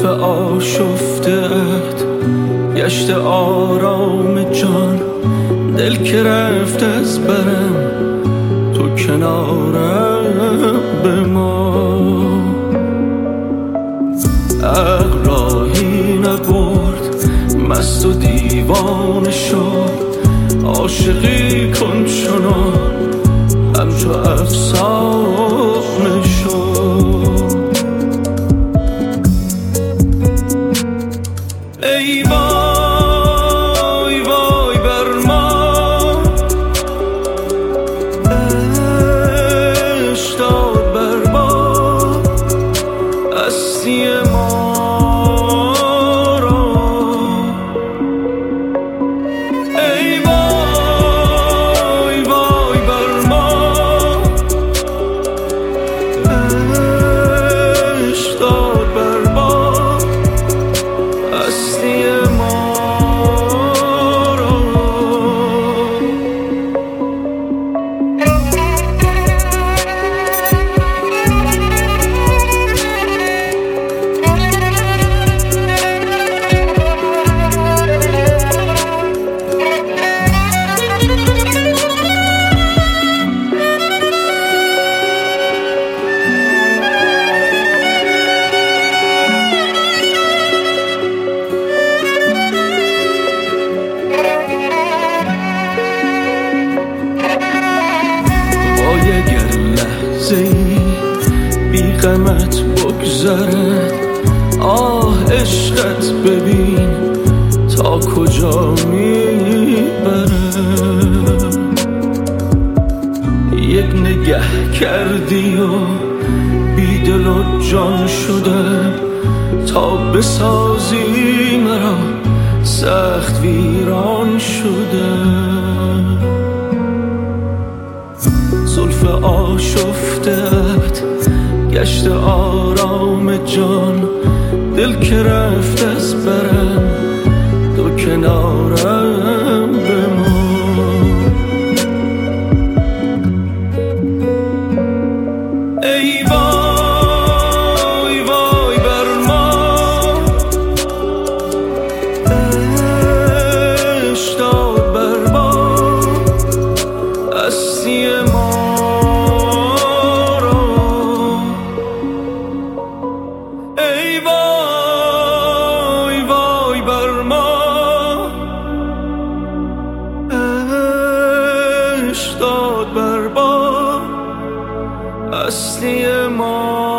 زلف آشفته‌ات گشت آرام جان، دل که رفت از برم تو کنارم بمان. عقل راهی نبرد مست و دیوانه شد، عاشقی کن چنان همچو افسانه شد. ای وای وای بر ما، عشق داد بر ما هستی ما را. ای وای وای بر ما، عشق داد بر ما هستی ما را. اگر لحظه‌ای بی غمت بگذرد، آه عشقت ببین تا کجا میبرد. یک نگه کردی و بی دل و جان شدم، تا بسازی مرا سخت ویران شدم. زلف آشفته‌ات گشت آرام جان، دل که رفت از برم تو کنارم بمان. ای وای وای بر ما، عشق داد بر ما هستی ما را. ای وای وای بر ما، عشق داد بر ما هستی ما.